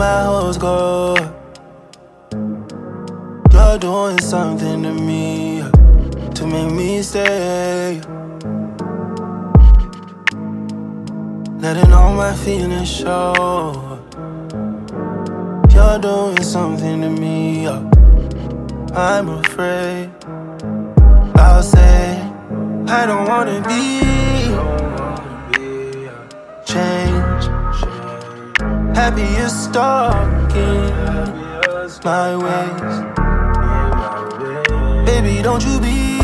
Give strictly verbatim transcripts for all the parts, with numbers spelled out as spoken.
my hoes go. You're doing something to me to make me stay. Letting all my feelings show. You're doing something to me, I'm afraid. I'll say I don't wanna be change. Happy you're stalking my ways. Baby, don't you be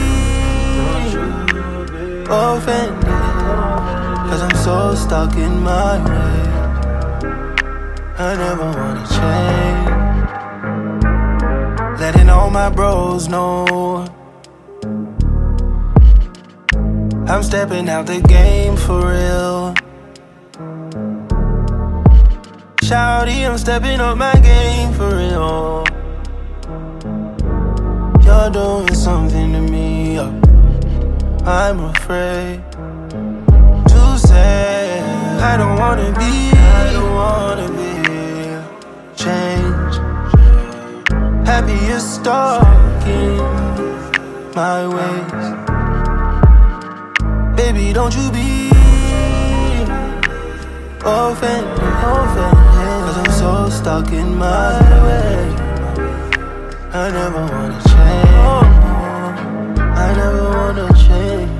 offended, cause I'm so stuck in my ways. I never wanna change. Letting all my bros know I'm stepping out the game for real. Shawty, I'm stepping up my game for real. You're doing something to me, I'm afraid to say I don't wanna be, I don't wanna be change. Happy you're stalking my ways. Baby, don't you be offended, offended, cause I'm so stuck in my way. I never wanna change. I never wanna change.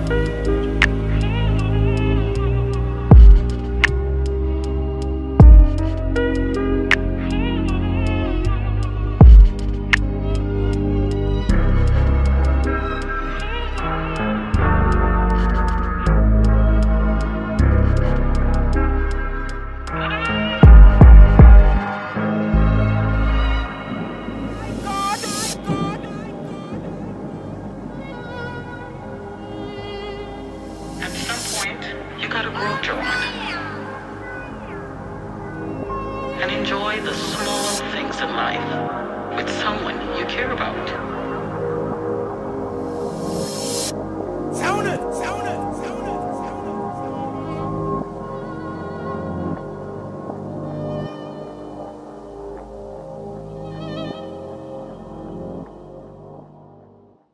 At some point, you gotta grow Joanne. And enjoy the small things in life with someone you care about.